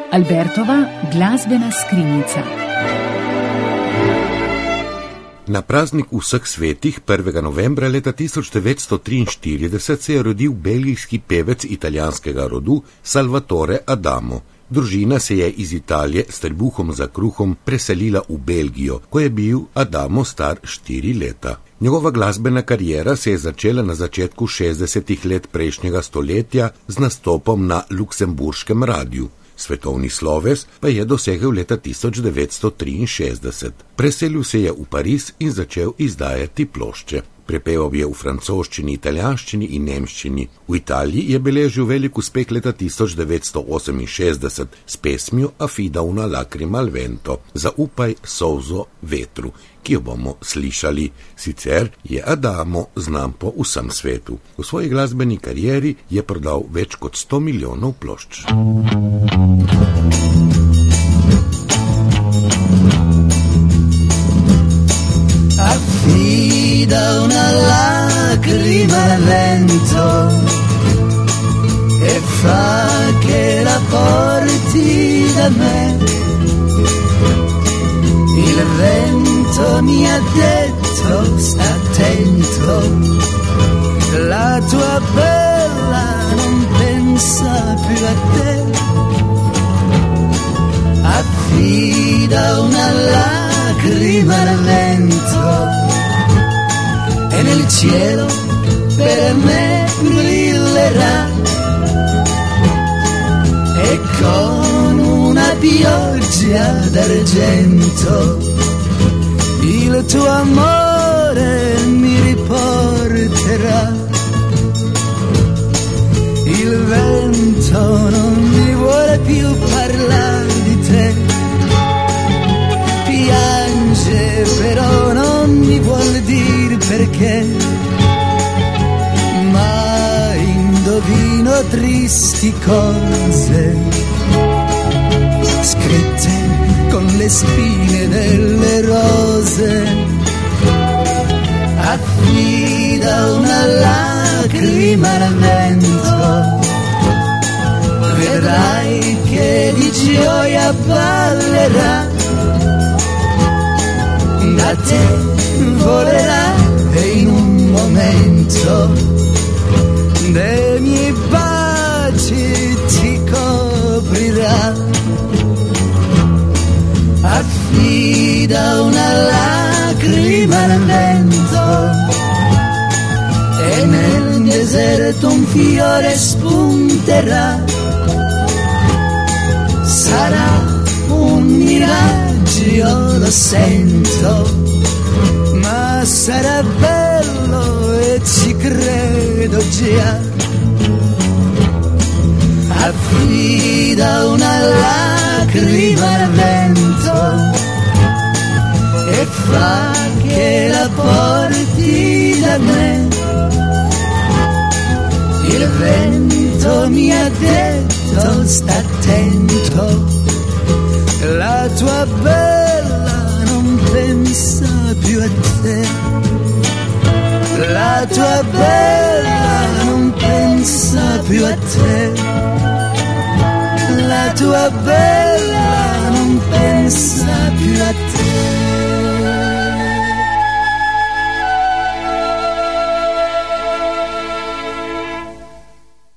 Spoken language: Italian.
Albertova glasbena skrinjica. Na praznik vseh svetih 1. novembra leta 1943 se je rodil belgijski pevec italijanskega rodu Salvatore Adamo. Družina se je iz Italije s trebuhom za kruhom preselila v Belgijo, ko je bil Adamo star 4 leta. Njegova glasbena kariera se je začela na začetku 60. let prejšnjega stoletja z nastopom na luksemburškem radiju. Svetovni sloves pa je dosegel leta 1963. Preselil se je v Pariz in začel izdajati plošče. Prepeval je v francoščini, italijanščini in nemščini. V Italiji je beležil velik uspeh leta 1968 s pesmijo Affida una lacrima al vento, Zaupaj solzo vetru, ki jo bomo slišali. Sicer je Adamo znan po vsem svetu. V svoji glasbeni karieri je prodal več kot 100 milijonov plošč. Affida una lacrima al vento e fa che la porti da me. Il vento mi ha detto sta attento, la tua bella non pensa più a te. Affida una lacrima al vento e nel cielo per me brillerà, e con una pioggia d'argento il tuo amore mi riporterà. Il vento non mi vuole più parlare di te, piange però non mi vuol dire perché, ma indovino tristi cose scritte con le spine delle rose. Affida una lacrima al vento, vedrai che di gioia ballerà, da te volerà e in un momento dei miei baci ti coprirà. Affida una lacrima al vento e nel deserto un fiore spunterà. Sarà un miraggio, io lo sento, ma sarà bello e ci credo già. Affida una lacrima al vento e fa che la porti da me. Il vento mi ha detto sta attento, la tua bella non pensa più a te, la tua bella non pensa più a te, la tua bella non pensa più a te.